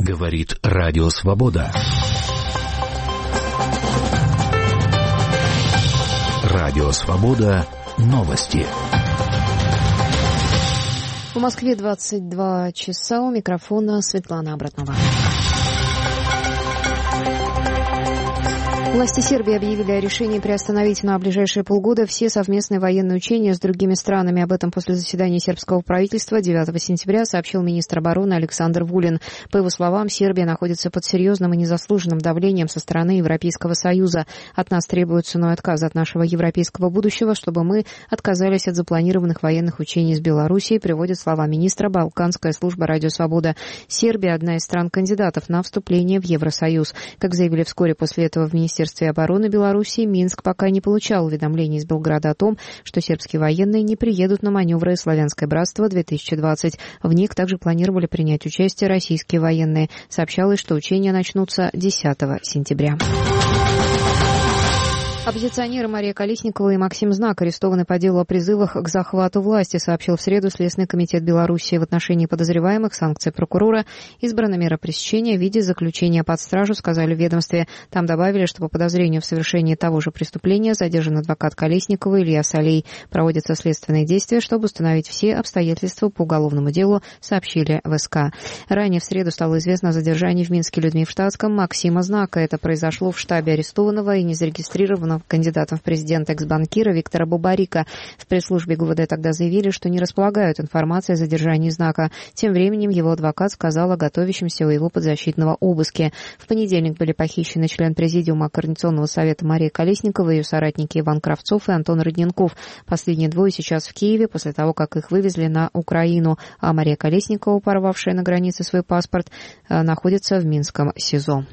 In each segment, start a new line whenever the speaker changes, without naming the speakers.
Говорит Радио Свобода. Радио Свобода. Новости.
В Москве 22 часа. У микрофона Светлана Абратнова. Власти Сербии объявили о решении приостановить на ближайшие полгода все совместные военные учения с другими странами. Об этом после заседания сербского правительства 9 сентября сообщил министр обороны Александр Вулин. По его словам, Сербия находится под серьезным и незаслуженным давлением со стороны Европейского Союза. От нас требуют ценой отказа от нашего европейского будущего, чтобы мы отказались от запланированных военных учений с Белоруссией, приводит слова министра Балканская служба «Радио Свобода». Сербия – одна из стран-кандидатов на вступление в Евросоюз. Как заявили вскоре после этого в Министерстве обороны Белоруссии, Минск пока не получал уведомлений из Белграда о том, что сербские военные не приедут на маневры «Славянское братство-2020». В них также планировали принять участие российские военные. Сообщалось, что учения начнутся 10 сентября. Оппозиционеры Мария Колесникова и Максим Знак арестованы по делу о призывах к захвату власти, сообщил в среду Следственный комитет Белоруссии. В отношении подозреваемых санкции прокурора избрана мера пресечения в виде заключения под стражу, сказали в ведомстве. Там добавили, что по подозрению в совершении того же преступления задержан адвокат Колесникова Илья Солей. Проводятся следственные действия, чтобы установить все обстоятельства по уголовному делу, сообщили в СК. Ранее в среду стало известно о задержании в Минске людьми в штатском Максима Знака. Это произошло в штабе арестованного и незарегистрированного кандидатом в президенты экс-банкира Виктора Бабарика. В пресс-службе ГУВД тогда заявили, что не располагают информацией о задержании Знака. Тем временем его адвокат сказал о готовящемся у его подзащитного обыске. В понедельник были похищены член президиума Координационного совета Мария Колесникова, ее соратники Иван Кравцов и Антон Родненков. Последние двое сейчас в Киеве после того, как их вывезли на Украину, а Мария Колесникова, порвавшая на границе свой паспорт, находится в Минском СИЗО.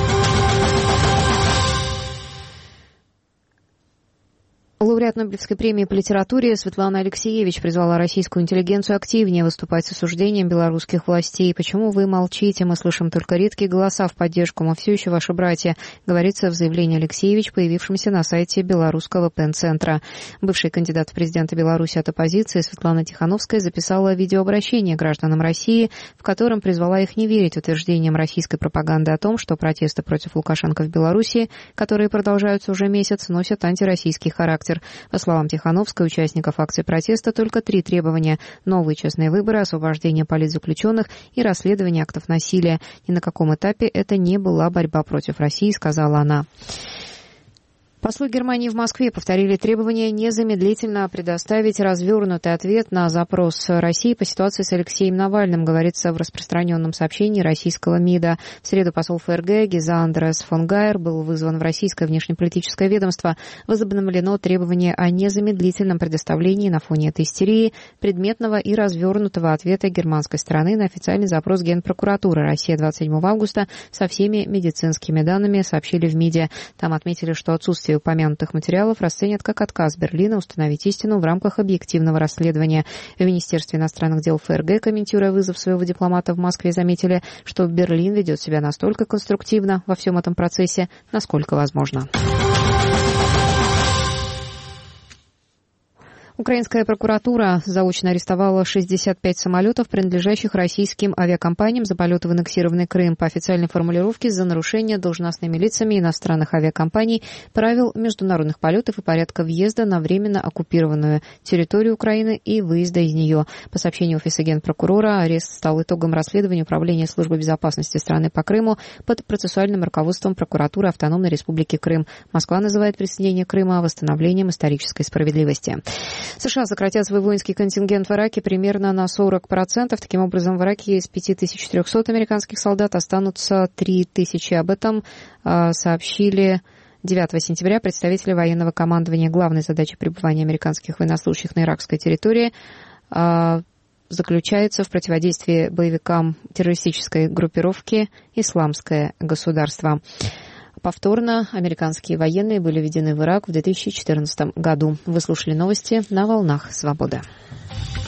Лауреат Нобелевской премии по литературе Светлана Алексеевич призвала российскую интеллигенцию активнее выступать с осуждением белорусских властей. «Почему вы молчите? Мы слышим только редкие голоса в поддержку. Мы все еще ваши братья», говорится в заявлении Алексеевич, появившемся на сайте белорусского ПЕН-центра. Бывший кандидат в президенты Беларуси от оппозиции Светлана Тихановская записала видеообращение гражданам России, в котором призвала их не верить утверждениям российской пропаганды о том, что протесты против Лукашенко в Беларуси, которые продолжаются уже месяц, носят антироссийский характер. По словам Тихановской, участников акции протеста только 3 требования: новые честные выборы, освобождение политзаключенных и расследование актов насилия. Ни на каком этапе это не была борьба против России, сказала она. Послы Германии в Москве повторили требование незамедлительно предоставить развернутый ответ на запрос России по ситуации с Алексеем Навальным, говорится в распространенном сообщении российского МИДа. В среду посол ФРГ Гиза Андреас фон Гайер был вызван в российское внешнеполитическое ведомство. Возобновлено требование о незамедлительном предоставлении на фоне этой истерии предметного и развернутого ответа германской стороны на официальный запрос Генпрокуратуры России 27 августа со всеми медицинскими данными, сообщили в МИДе. Там отметили, что отсутствие упомянутых материалов расценят как отказ Берлина установить истину в рамках объективного расследования. В Министерстве иностранных дел ФРГ, комментируя вызов своего дипломата в Москве, заметили, что Берлин ведет себя настолько конструктивно во всем этом процессе, насколько возможно. Украинская прокуратура заочно арестовала 65 самолетов, принадлежащих российским авиакомпаниям, за полеты в аннексированный Крым. По официальной формулировке, за нарушение должностными лицами иностранных авиакомпаний правил международных полетов и порядка въезда на временно оккупированную территорию Украины и выезда из нее. По сообщению офиса генпрокурора, арест стал итогом расследования Управления службы безопасности страны по Крыму под процессуальным руководством прокуратуры Автономной Республики Крым. Москва называет присоединение Крыма восстановлением исторической справедливости. США сократят свой воинский контингент в Ираке примерно на 40%. Таким образом, в Ираке из 5300 американских солдат останутся 3000. Об этом сообщили 9 сентября представители военного командования. Главной задачей пребывания американских военнослужащих на иракской территории заключается в противодействии боевикам террористической группировки «Исламское государство». Повторно американские военные были введены в Ирак в 2014 году. Вы слушали новости на волнах «Свобода».